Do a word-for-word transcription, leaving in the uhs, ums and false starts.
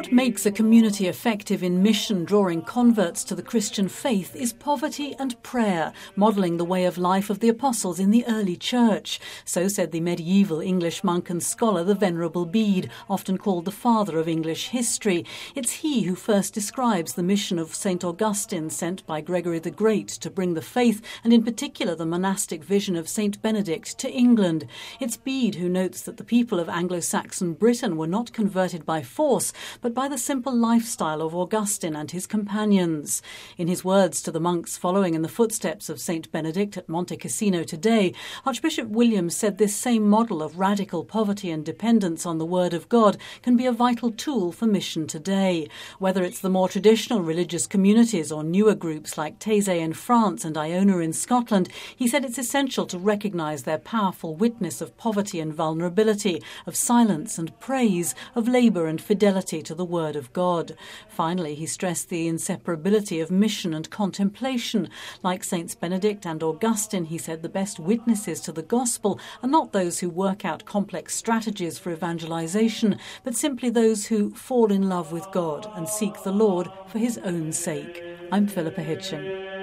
What makes a community effective in mission drawing converts to the Christian faith is poverty and prayer, modelling the way of life of the apostles in the early church. So said the medieval English monk and scholar, the Venerable Bede, often called the father of English history. It's he who first describes the mission of Saint Augustine, sent by Gregory the Great to bring the faith, and in particular the monastic vision of Saint Benedict, to England. It's Bede who notes that the people of Anglo-Saxon Britain were not converted by force, but by the simple lifestyle of Augustine and his companions. In his words to the monks following in the footsteps of Saint Benedict at Monte Cassino today, Archbishop Williams said this same model of radical poverty and dependence on the Word of God can be a vital tool for mission today. Whether it's the more traditional religious communities or newer groups like Taizé in France and Iona in Scotland, he said it's essential to recognise their powerful witness of poverty and vulnerability, of silence and praise, of labour and fidelity to the Word of God. Finally, he stressed the inseparability of mission and contemplation. Like Saints Benedict and Augustine, he said the best witnesses to the gospel are not those who work out complex strategies for evangelization, but simply those who fall in love with God and seek the Lord for his own sake. I'm Philippa Hitchin.